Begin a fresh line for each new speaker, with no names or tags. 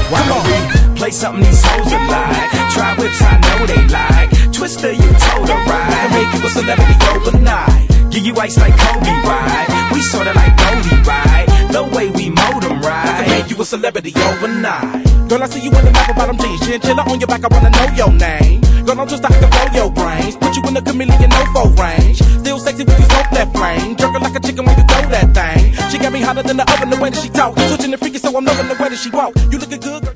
Why don't we play something these hoes are like? Try whips, I know they like. Twister, you told her right. Make you a celebrity overnight. Give you ice like Kobe, right? We sorta like Goldie, right? The way we mold them, right? Make you a celebrity overnight. Girl, I see you in the map bottom jeans, chinchilla on your back, I wanna know your name. Girl, I'm just out to blow your brains, put you in the chameleon no-fo range. Still sexy when you smoke that flame, jerking like a chicken when you throw that thing. She got me hotter than the oven, the way that she talk, switching the freaky, so I'm loving the way that she walk. You looking good, girl.